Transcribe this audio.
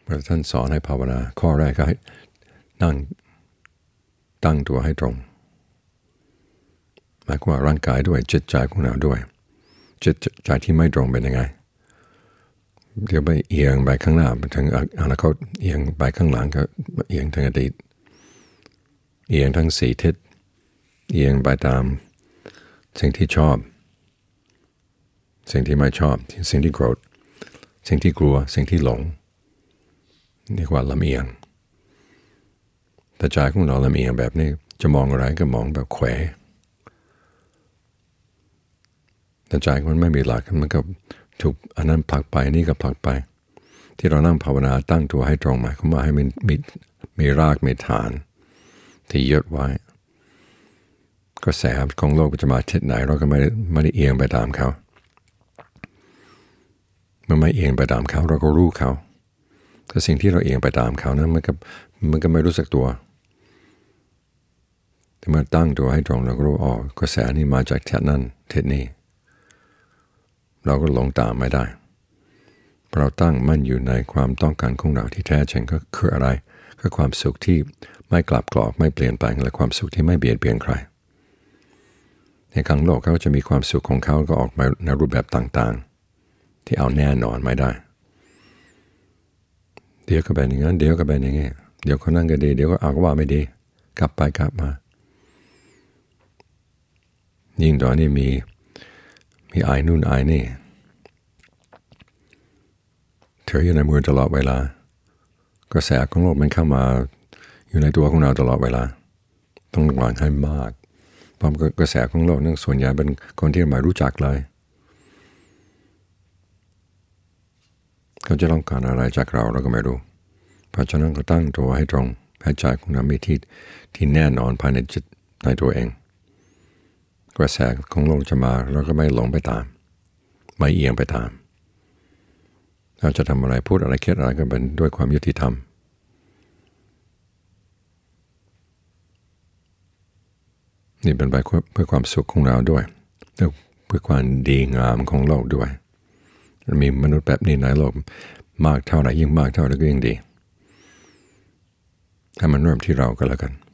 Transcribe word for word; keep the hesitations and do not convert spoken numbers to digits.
ท่านสอนให้ภาวนาข้อแรกก็ให้นั่งตั้งตัวให้ตรงหมายความว่าร่างกายด้วยจิตใจของเราด้วยจิตใจที่ไม่ตรงเป็นยังไงเดี๋ยวไปเอียงไปข้างหน้าทางอนาคตเอียงไปข้างหลังก็เอียงทางอดีตเอียงทั้งสี่ทิศเอียงไปตามสิ่งที่ชอบสิ่งที่ไม่ชอบสิ่งที่โกรธสิ่งที่กลัวสิ่งที่หลงเรียกว่าลำเอียงแต่ใจของเราลำเอียงแบบนี้จะมองอะไรก็มองแบบแขวแต่ใจมันไม่มีหลักมันก็ถูกอันนั้นผลักไปนี่ก็ผลักไปที่เรานั่งภาวนาตั้งตัวให้ตรงหมายความว่าให้มันมีมีรากมีฐานที่ยึดไว้กระแสของโลกจะมาทิศไหนเราก็ไม่ได้ไม่ได้เอียงไปตามเขาเมื่อไม่เอียงไปตามเขาเราก็รู้เขาแต่สิ่งที่เราเอียงไปตามเขานั้นมันก็มันก็ไม่รู้สึกตัวแต่เมื่อตั้งตัวให้ตรงเราก็รู้ออกกระแสนี้มาจากทิศนั้นทิศนี้เราก็หลงตามไม่ได้เราตั้งมั่นอยู่ในความต้องการของเราที่แท้จริงก็คืออะไรก็ความสุขที่ไม่กลับกรอกไม่เปลี่ยนแปลงและความสุขที่ไม่เบียดเบียนใครในข้างโลกเขาจะมีความสุขของเขาก็ออกมาในรูปแบบต่างๆที่เอาแน่นอนไม่ได้เดี๋ยวก็เป็นอย่างนั้นเดี๋ยวก็เป็นอย่างนี้เดี๋ยวเขานั่งก็ดีเดี๋ยวก็เอาก็ว่าไม่ดีกลับไปกลับมายิ่งตอนนี้มีมีไอ้นู่นไอ้นี่เธออยู่ในมือตลอดเวลากระแสของโลกมันเข้ามาอยู่ในตัวของเราตลอดเวลาต้องระวังให้มากเพราะกระแสของโลกนั่นส่วนใหญ่เป็นคนที่ไม่รู้จักเลยเขาจะต้องการอะไรจากเราเราก็ไม่รู้เพราะฉะนั้นก็ตั้งตัวให้ตรงให้ใจของเรามีที่ที่แน่นอนภายในจิตในตัวเองกระแสของโลกจะมาเราก็ไม่หลงไปตามไม่เอียงไปตามเราจะทำอะไรพูดอะไรคิดอะไรก็เป็นด้วยความยุติธรรมนี่เป็นไปเพื่อความสุขของเราด้วยเพื่อความดีงามของโลกด้วยมีมนุษย์แบบนี้ในโลกมากเท่าไหร่ยิ่งมากเท่าไหร่ก็ยิ่งดีให้มันเริ่มที่เราก็แล้วกัน